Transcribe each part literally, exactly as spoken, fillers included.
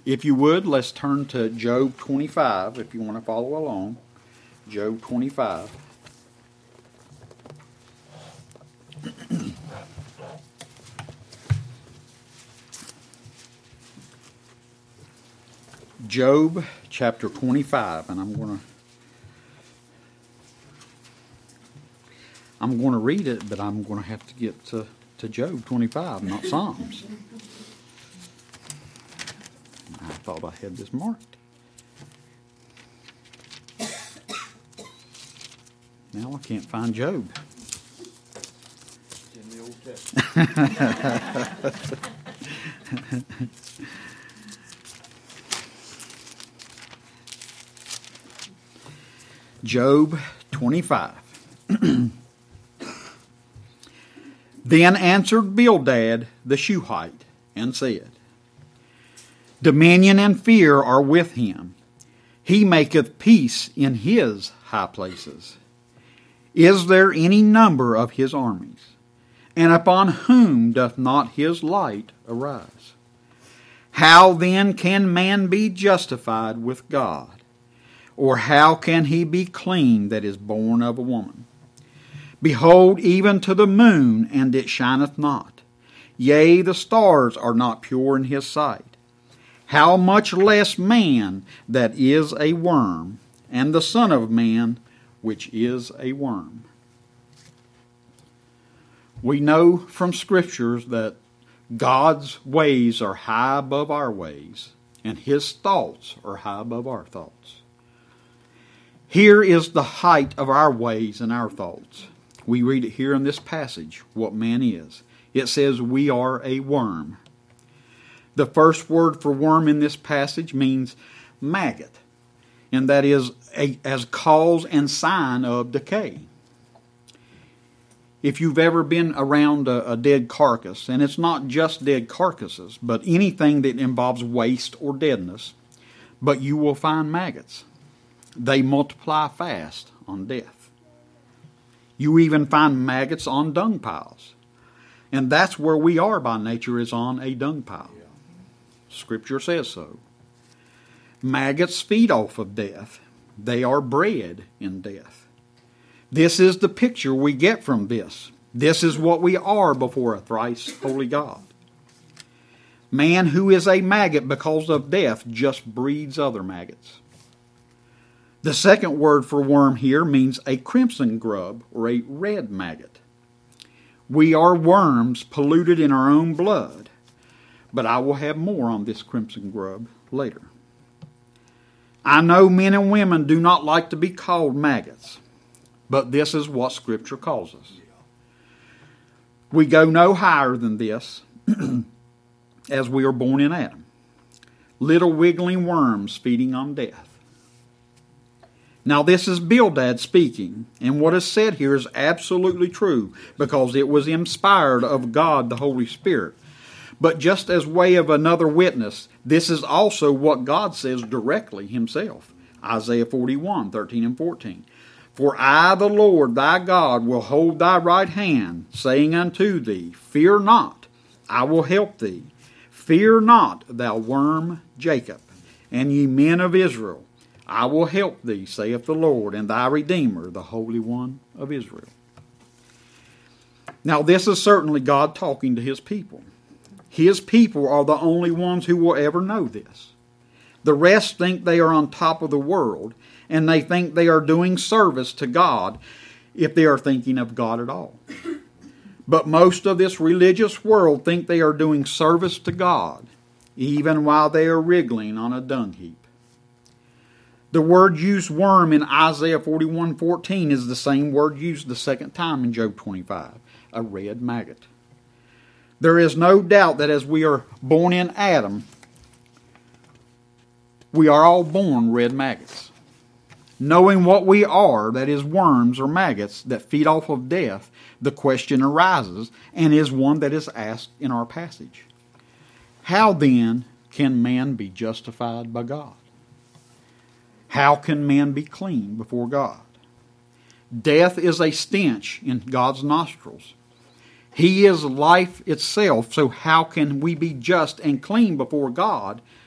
If you would, let's turn to Job twenty-five if you want to follow along. Job twenty-five. Job chapter twenty-five, and I'm going to I'm going to read it, but I'm going to have to get to, to Job twenty-five, not Psalms. I thought I had this marked. Now I can't find Job. It's in the Old Testament. Job twenty-five. Then answered Bildad the Shuhite, and said, Dominion and fear are with him. He maketh peace in his high places. Is there any number of his armies? And upon whom doth not his light arise? How then can man be justified with God? Or how can he be clean that is born of a woman? Behold, even to the moon, and it shineth not. Yea, the stars are not pure in his sight. How much less man that is a worm, and the Son of Man, which is a worm. We know from Scriptures that God's ways are high above our ways, and His thoughts are high above our thoughts. Here is the height of our ways and our thoughts. We read it here in this passage, what man is. It says we are a worm. The first word for worm in this passage means maggot, and that is a, as cause and sign of decay. If you've ever been around a, a dead carcass, and it's not just dead carcasses, but anything that involves waste or deadness, but you will find maggots. They multiply fast on death. You even find maggots on dung piles. And that's where we are by nature, is on a dung pile. Yeah. Scripture says so. Maggots feed off of death. They are bred in death. This is the picture we get from this. This is what we are before a thrice holy God. Man who is a maggot because of death just breeds other maggots. The second word for worm here means a crimson grub or a red maggot. We are worms polluted in our own blood, but I will have more on this crimson grub later. I know men and women do not like to be called maggots, but this is what Scripture calls us. We go no higher than this as we are born in Adam. Little wiggling worms feeding on death. Now this is Bildad speaking, and what is said here is absolutely true because it was inspired of God the Holy Spirit. But just as way of another witness, this is also what God says directly Himself. Isaiah forty-one, thirteen and fourteen. For I, the Lord thy God, will hold thy right hand, saying unto thee, Fear not, I will help thee. Fear not, thou worm Jacob, and ye men of Israel. I will help thee, saith the Lord, and thy Redeemer, the Holy One of Israel. Now this is certainly God talking to His people. His people are the only ones who will ever know this. The rest think they are on top of the world, and they think they are doing service to God if they are thinking of God at all. But most of this religious world think they are doing service to God, even while they are wriggling on a dung heap. The word used worm in Isaiah forty-one fourteen is the same word used the second time in Job twenty-five, a red maggot. There is no doubt that as we are born in Adam, we are all born red maggots. Knowing what we are, that is worms or maggots that feed off of death, the question arises, and is one that is asked in our passage. How then can man be justified by God? How can man be clean before God? Death is a stench in God's nostrils. He is life itself, so how can we be just and clean before God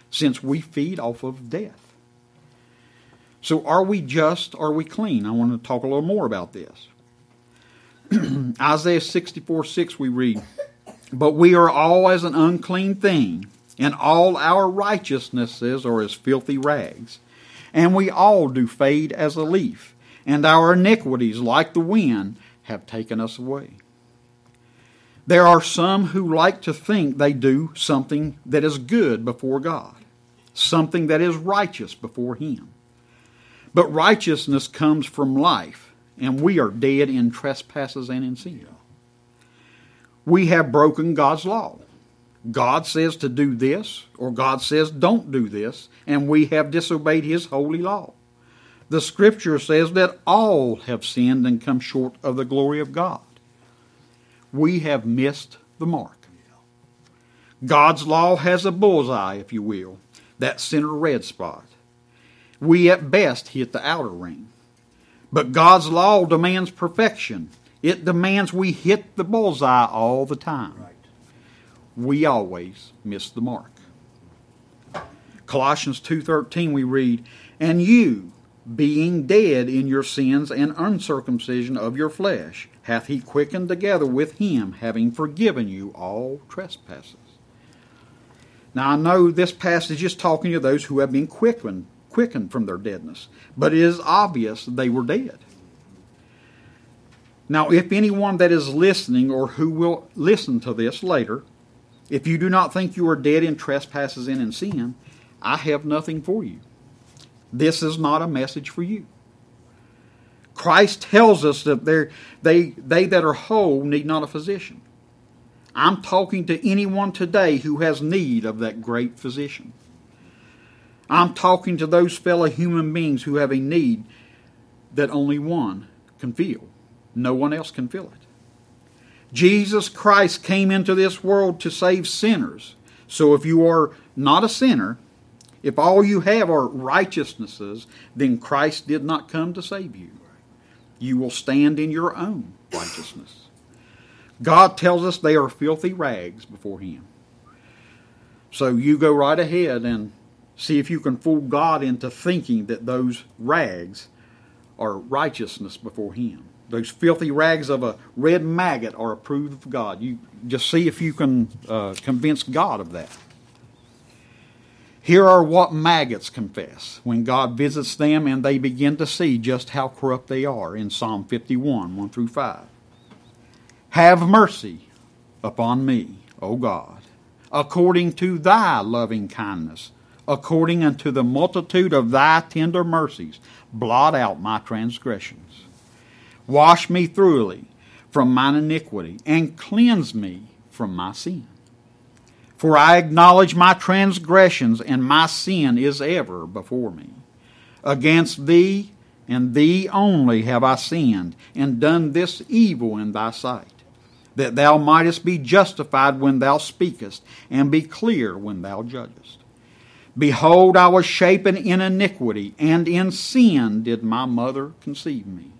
since we feed off of death. So are we just? Are we clean? I want to talk a little more about this. Isaiah sixty-four six we read, "But we are all as an unclean thing, and all our righteousnesses are as filthy rags. And we all do fade as a leaf, and our iniquities, like the wind, have taken us away." There are some who like to think they do something that is good before God, something that is righteous before Him. But righteousness comes from life, and we are dead in trespasses and in sin. We have broken God's law. God says to do this, or God says don't do this, and we have disobeyed His holy law. The Scripture says that all have sinned and come short of the glory of God. We have missed the mark. God's law has a bullseye, if you will, that center red spot. We at best hit the outer ring. But God's law demands perfection. It demands we hit the bullseye all the time. Right. We always miss the mark. Colossians two thirteen we read, "And you, being dead in your sins and uncircumcision of your flesh, hath He quickened together with Him, having forgiven you all trespasses." Now I know this passage is talking to those who have been quickened, quickened from their deadness, but it is obvious they were dead. Now if anyone that is listening or who will listen to this later, if you do not think you are dead in trespasses and in sin, I have nothing for you. This is not a message for you. Christ tells us that they, they that are whole need not a physician. I'm talking to anyone today who has need of that great physician. I'm talking to those fellow human beings who have a need that only one can feel. No one else can feel it. Jesus Christ came into this world to save sinners. So if you are not a sinner, if all you have are righteousnesses, then Christ did not come to save you. You will stand in your own righteousness. God tells us they are filthy rags before Him. So you go right ahead and see if you can fool God into thinking that those rags are righteousness before Him. Those filthy rags of a red maggot are approved of God. You just see if you can uh, convince God of that. Here are what maggots confess when God visits them and they begin to see just how corrupt they are in Psalm fifty-one, one through five. "Have mercy upon me, O God, according to Thy loving kindness, according unto the multitude of Thy tender mercies, blot out my transgressions. Wash me thoroughly from mine iniquity, and cleanse me from my sin. For I acknowledge my transgressions, and my sin is ever before me. Against Thee and Thee only have I sinned, and done this evil in Thy sight, that Thou mightest be justified when Thou speakest, and be clear when Thou judgest. Behold, I was shapen in iniquity, and in sin did my mother conceive me."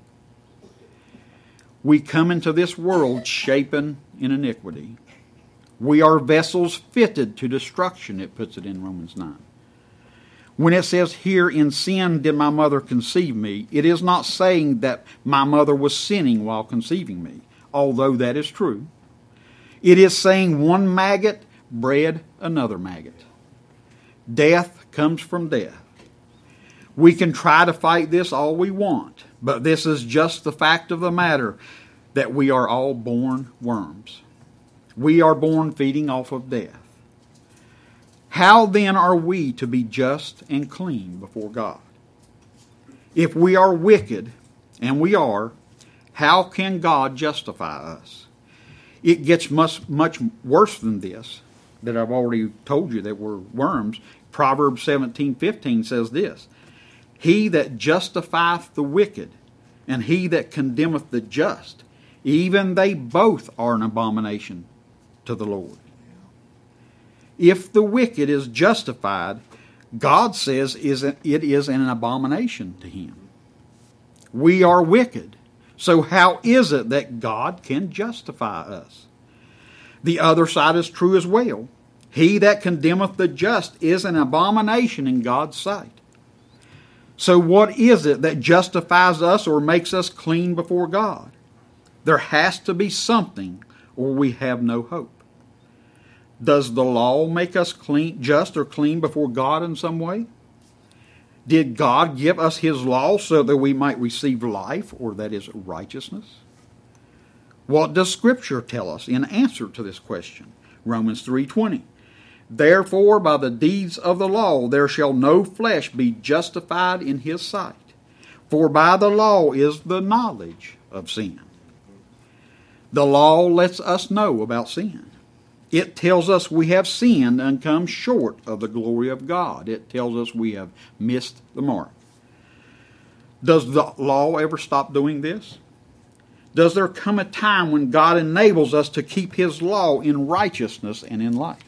We come into this world shapen in iniquity. We are vessels fitted to destruction, it puts it in Romans nine. When it says here, "In sin did my mother conceive me," it is not saying that my mother was sinning while conceiving me, although that is true. It is saying one maggot bred another maggot. Death comes from death. We can try to fight this all we want, but this is just the fact of the matter, that we are all born worms. We are born feeding off of death. How then are we to be just and clean before God? If we are wicked, and we are, how can God justify us? It gets much, much worse than this, that I've already told you that we're worms. Proverbs seventeen fifteen says this, "He that justifieth the wicked, and he that condemneth the just, even they both are an abomination to the Lord." If the wicked is justified, God says it is an abomination to Him. We are wicked. So how is it that God can justify us? The other side is true as well. He that condemneth the just is an abomination in God's sight. So what is it that justifies us or makes us clean before God? There has to be something, or we have no hope. Does the law make us clean, just or clean before God in some way? Did God give us His law so that we might receive life, or that is righteousness? What does Scripture tell us in answer to this question? Romans three twenty. Therefore, by the deeds of the law, there shall no flesh be justified in his sight. For by the law is the knowledge of sin. The law lets us know about sin. It tells us we have sinned and come short of the glory of God. It tells us we have missed the mark. Does the law ever stop doing this? Does there come a time when God enables us to keep His law in righteousness and in life?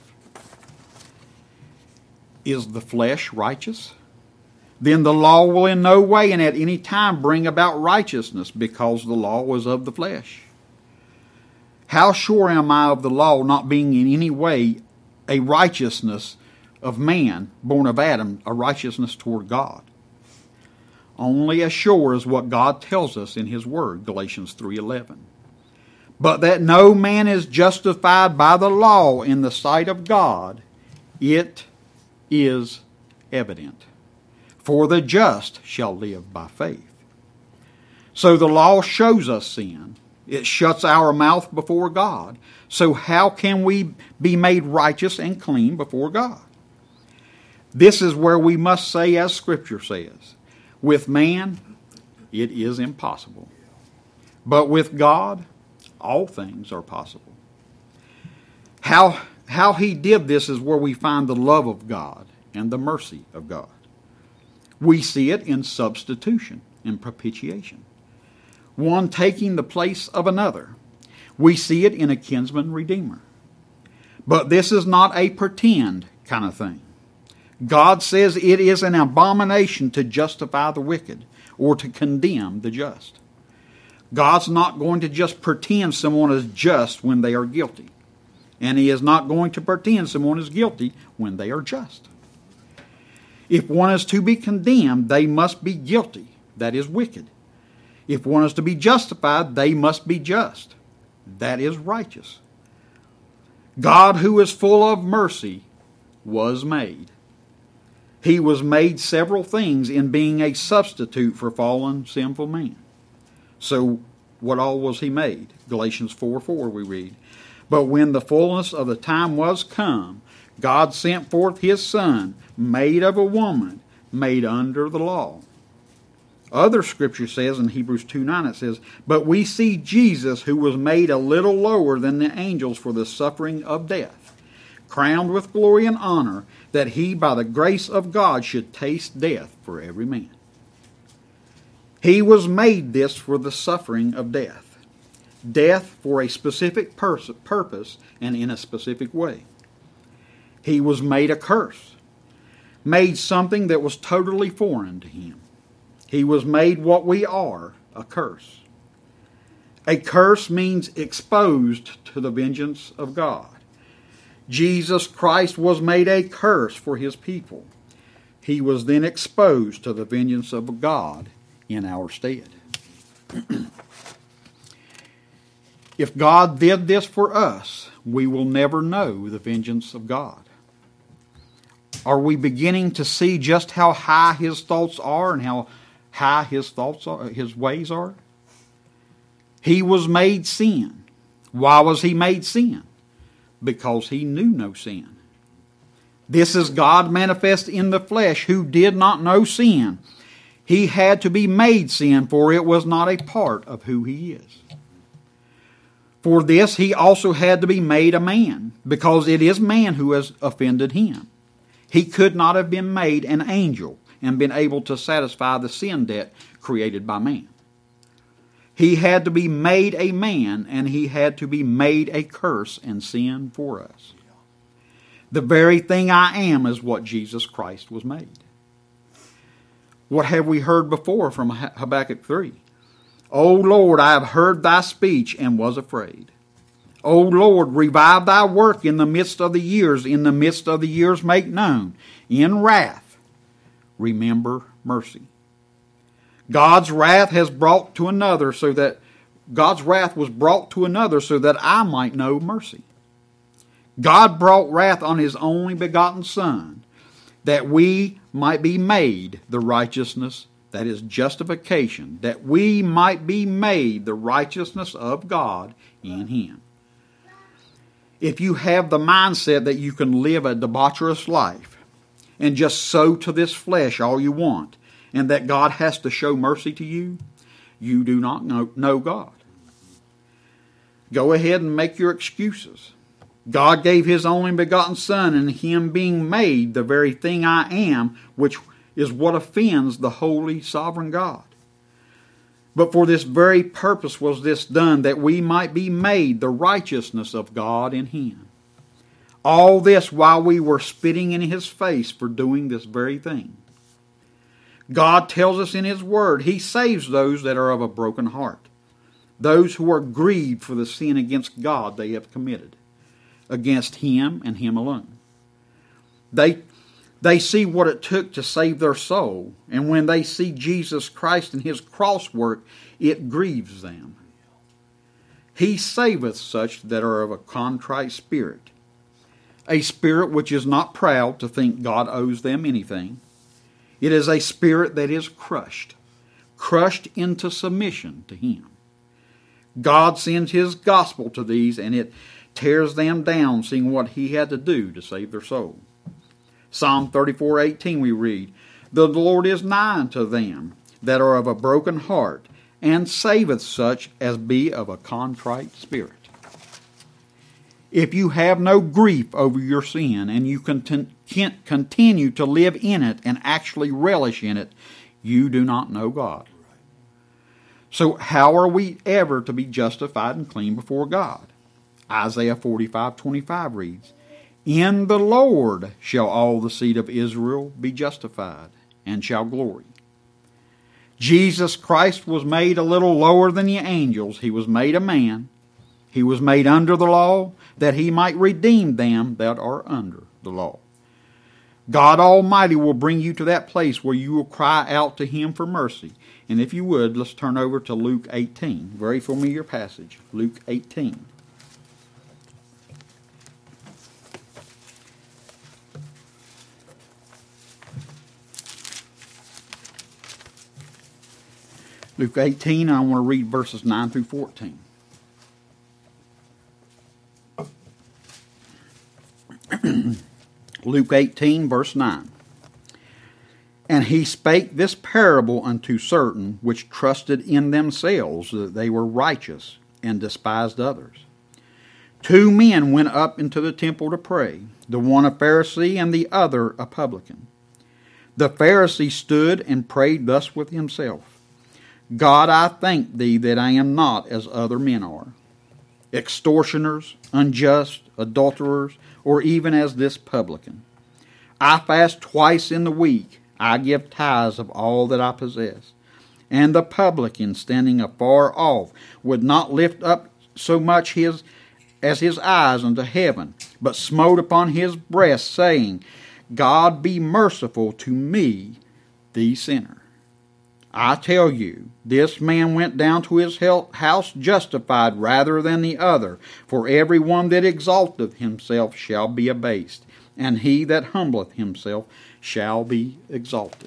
Is the flesh righteous? Then the law will in no way and at any time bring about righteousness, because the law was of the flesh. How sure am I of the law not being in any way a righteousness of man, born of Adam, a righteousness toward God? Only as sure as what God tells us in His Word, Galatians three eleven. But that no man is justified by the law in the sight of God, it is evident. For the just shall live by faith. So the law shows us sin. It shuts our mouth before God. So how can we be made righteous and clean before God? This is where we must say, as Scripture says, with man it is impossible. But with God all things are possible. How, how He did this is where we find the love of God and the mercy of God. We see it in substitution, in propitiation. One taking the place of another. We see it in a kinsman redeemer. But this is not a pretend kind of thing. God says it is an abomination to justify the wicked or to condemn the just. God's not going to just pretend someone is just when they are guilty. And He is not going to pretend someone is guilty when they are just. If one is to be condemned, they must be guilty. That is wicked. If one is to be justified, they must be just. That is righteous. God, who is full of mercy, was made. He was made several things in being a substitute for fallen, sinful man. So, what all was He made? Galatians four four we read. But when the fullness of the time was come, God sent forth His Son, made of a woman, made under the law. Other Scripture says in Hebrews two nine, it says, But we see Jesus, who was made a little lower than the angels for the suffering of death, crowned with glory and honor, that He by the grace of God should taste death for every man. He was made this for the suffering of death. Death for a specific pers- purpose and in a specific way. He was made a curse. Made something that was totally foreign to Him. He was made what we are, a curse. A curse means exposed to the vengeance of God. Jesus Christ was made a curse for His people. He was then exposed to the vengeance of God in our stead. If God did this for us, we will never know the vengeance of God. Are we beginning to see just how high His thoughts are and how high His thoughts are, His ways are? He was made sin. Why was He made sin? Because He knew no sin. This is God manifest in the flesh, who did not know sin. He had to be made sin, for it was not a part of who He is. For this He also had to be made a man, because it is man who has offended Him. He could not have been made an angel and been able to satisfy the sin debt created by man. He had to be made a man, and He had to be made a curse and sin for us. The very thing I am is what Jesus Christ was made. What have we heard before from Habakkuk three? O Lord, I have heard Thy speech and was afraid. O Lord, revive thy work in the midst of the years, in the midst of the years make known. In wrath, remember mercy. God's wrath has brought to another so that God's wrath was brought to another so that I might know mercy. God brought wrath on his only begotten Son, that we might be made the righteousness, that is justification, that we might be made the righteousness of God in him. If you have the mindset that you can live a debaucherous life and just sow to this flesh all you want, and that God has to show mercy to you, you do not know, know God. Go ahead and make your excuses. God gave his only begotten Son, and him being made the very thing I am, which is what offends the holy sovereign God. But for this very purpose was this done, that we might be made the righteousness of God in him. All this while we were spitting in his face for doing this very thing. God tells us in his word, he saves those that are of a broken heart, those who are grieved for the sin against God they have committed, against him and him alone. They, they see what it took to save their soul, and when they see Jesus Christ and his cross work, it grieves them. He saveth such that are of a contrite spirit, a spirit which is not proud to think God owes them anything. It is a spirit that is crushed, crushed into submission to him. God sends his gospel to these, and it tears them down, seeing what he had to do to save their soul. Psalm thirty-four eighteen we read, The Lord is nigh unto them that are of a broken heart, and saveth such as be of a contrite spirit. If you have no grief over your sin, and you can't continue to live in it and actually relish in it, you do not know God. So how are we ever to be justified and clean before God? Isaiah forty-five twenty-five reads, In the Lord shall all the seed of Israel be justified, and shall glory. Jesus Christ was made a little lower than the angels. He was made a man. He was made under the law, that he might redeem them that are under the law. God Almighty will bring you to that place where you will cry out to him for mercy. And if you would, let's turn over to Luke eighteen. Very familiar passage. Luke eighteen. Luke eighteen, I want to read verses nine through fourteen. Luke eighteen, verse nine. And he spake this parable unto certain which trusted in themselves that they were righteous, and despised others. Two men went up into the temple to pray, the one a Pharisee and the other a publican. The Pharisee stood and prayed thus with himself, God, I thank thee that I am not as other men are, extortioners, unjust, adulterers, or even as this publican. I fast twice in the week. I give tithes of all that I possess. And the publican, standing afar off, would not lift up so much his as his eyes unto heaven, but smote upon his breast, saying, God be merciful to me, the sinner. I tell you, this man went down to his house justified rather than the other. For every one that exalteth himself shall be abased, and he that humbleth himself shall be exalted.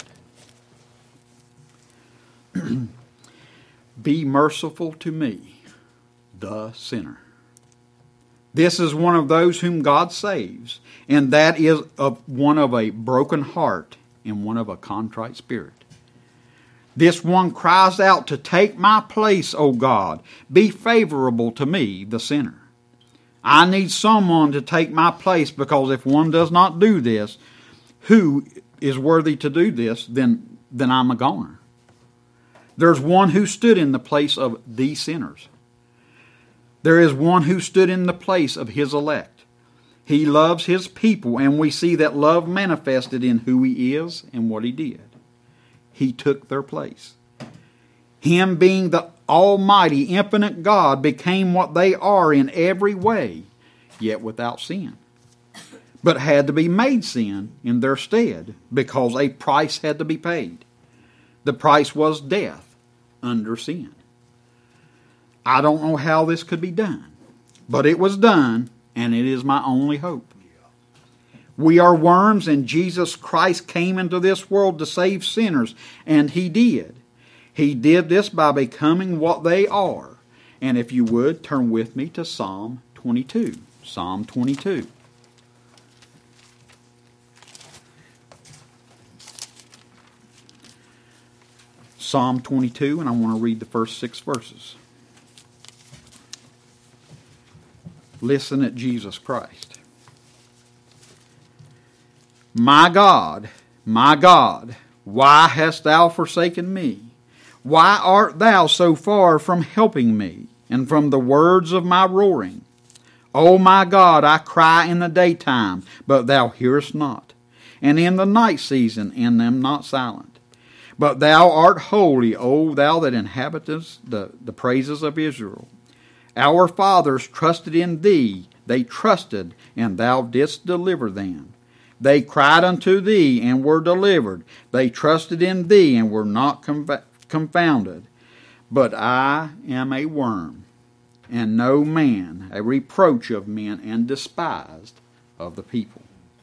Be merciful to me, the sinner. This is one of those whom God saves, and that is of one of a broken heart and one of a contrite spirit. This one cries out to take my place, O God. Be favorable to me, the sinner. I need someone to take my place, because if one does not do this, who is worthy to do this, then, then I'm a goner. There's one who stood in the place of the sinners. There is one who stood in the place of his elect. He loves his people, and we see that love manifested in who he is and what he did. He took their place. Him being the Almighty, infinite God, became what they are in every way, yet without sin, but had to be made sin in their stead, because a price had to be paid. The price was death under sin. I don't know how this could be done, but it was done, and it is my only hope. We are worms, and Jesus Christ came into this world to save sinners, and He did. He did this by becoming what they are. And if you would, turn with me to Psalm twenty-two. Psalm twenty-two. Psalm twenty-two, and I want to read the first six verses. Listen at Jesus Christ. My God, my God, why hast thou forsaken me? Why art thou so far from helping me, and from the words of my roaring? O my God, I cry in the daytime, but thou hearest not, and in the night season, and am not silent. But thou art holy, O thou that inhabitest the, the praises of Israel. Our fathers trusted in thee, they trusted, and thou didst deliver them. They cried unto thee, and were delivered. They trusted in thee, and were not confounded. But I am a worm, and no man, a reproach of men, and despised of the people.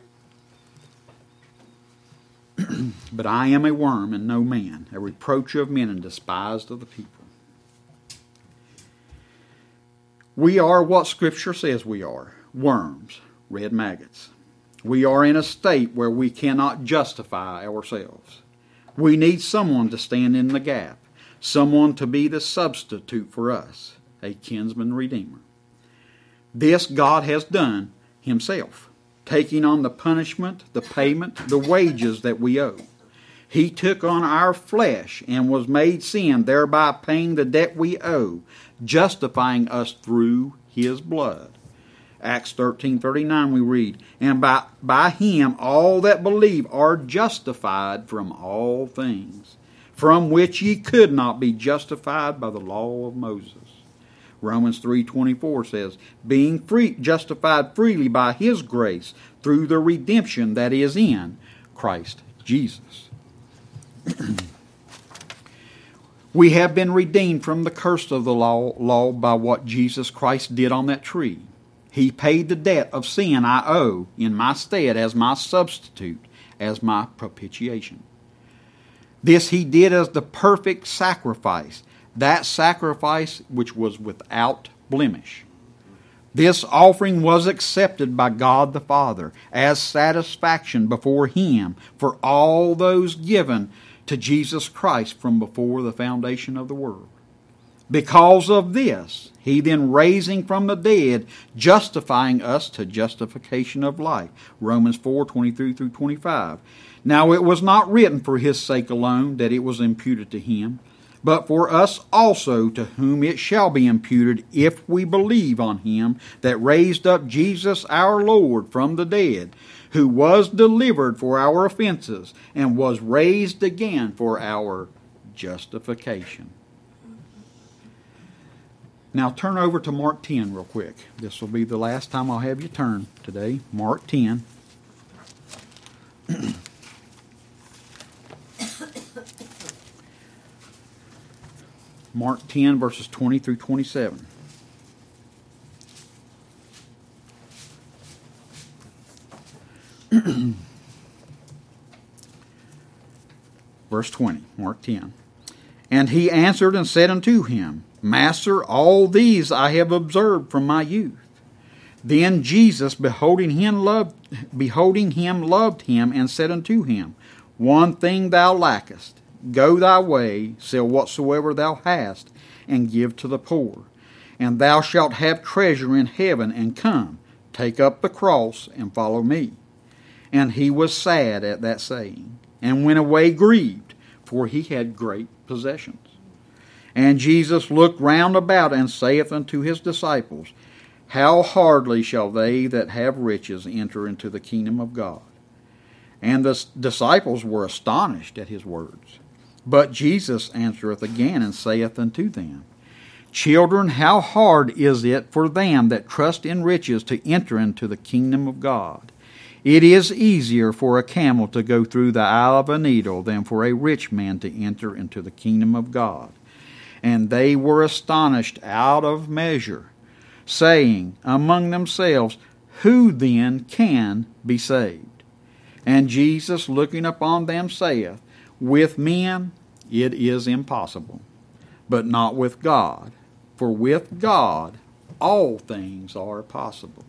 But I am a worm, and no man, a reproach of men, and despised of the people. We are what Scripture says we are, worms, red maggots. We are in a state where we cannot justify ourselves. We need someone to stand in the gap, someone to be the substitute for us, a kinsman redeemer. This God has done Himself, taking on the punishment, the payment, the wages that we owe. He took on our flesh and was made sin, thereby paying the debt we owe, justifying us through His blood. Acts thirteen thirty-nine we read, and by, by Him all that believe are justified from all things, from which ye could not be justified by the law of Moses. Romans three twenty-four says, being free, justified freely by His grace through the redemption that is in Christ Jesus. We have been redeemed from the curse of the law, law by what Jesus Christ did on that tree. He paid the debt of sin I owe in my stead as my substitute, as my propitiation. This He did as the perfect sacrifice, that sacrifice which was without blemish. This offering was accepted by God the Father as satisfaction before Him for all those given to Jesus Christ from before the foundation of the world. Because of this, He then raising from the dead, justifying us to justification of life. Romans four twenty-three through twenty-five. Now it was not written for His sake alone that it was imputed to Him, but for us also, to whom it shall be imputed if we believe on Him that raised up Jesus our Lord from the dead, who was delivered for our offenses and was raised again for our justification. Now turn over to Mark ten real quick. This will be the last time I'll have you turn today. Mark ten. Mark ten, verses twenty through twenty-seven. Verse twenty, Mark ten. And he answered and said unto him, Master, all these I have observed from my youth. Then Jesus, beholding him, loved, beholding him, loved him, and said unto him, One thing thou lackest. Go thy way, sell whatsoever thou hast, and give to the poor. And thou shalt have treasure in heaven, and come, take up the cross, and follow me. And he was sad at that saying, and went away grieved, for he had great possessions. And Jesus looked round about, and saith unto his disciples, How hardly shall they that have riches enter into the kingdom of God? And the disciples were astonished at his words. But Jesus answereth again, and saith unto them, Children, how hard is it for them that trust in riches to enter into the kingdom of God? It is easier for a camel to go through the eye of a needle than for a rich man to enter into the kingdom of God. And they were astonished out of measure, saying among themselves, Who then can be saved? And Jesus, looking upon them, saith, With men it is impossible, but not with God. For with God all things are possible.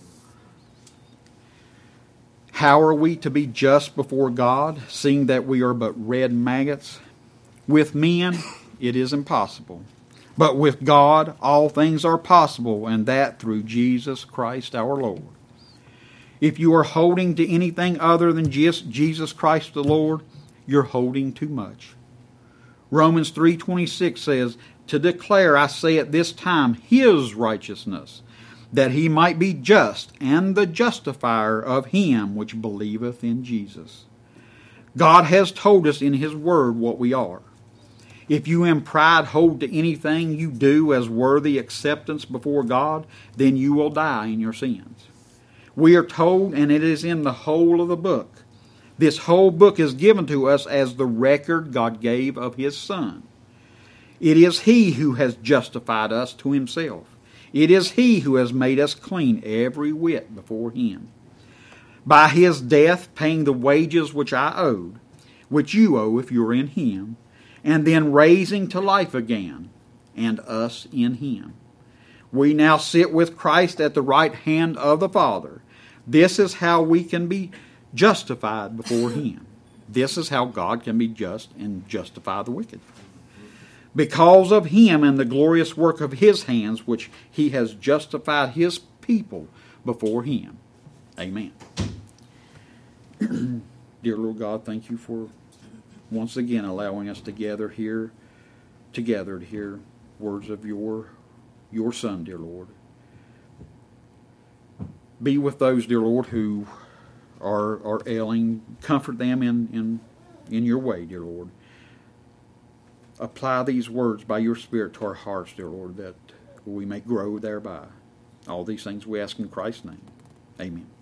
How are we to be just before God, seeing that we are but red maggots? With men it is impossible, but with God all things are possible, and that through Jesus Christ our Lord. If you are holding to anything other than just Jesus Christ the Lord, you're holding too much. Romans three twenty-six says, To declare, I say at this time, His righteousness, that He might be just, and the justifier of him which believeth in Jesus. God has told us in His Word what we are. If you in pride hold to anything you do as worthy acceptance before God, then you will die in your sins. We are told, and it is in the whole of the book. This whole book is given to us as the record God gave of His Son. It is He who has justified us to Himself. It is He who has made us clean every whit before Him. By His death paying the wages which I owed, which you owe if you're in Him, and then raising to life again, and us in Him. We now sit with Christ at the right hand of the Father. This is how we can be justified before Him. This is how God can be just and justify the wicked. Because of Him and the glorious work of His hands, which He has justified His people before Him. Amen. Dear Lord God, thank You for once again allowing us to gather here together to hear words of Your, your Son, dear Lord. Be with those, dear Lord, who are, are ailing. Comfort them in, in, in Your way, dear Lord. Apply these words by Your Spirit to our hearts, dear Lord, that we may grow thereby. All these things we ask in Christ's name. Amen.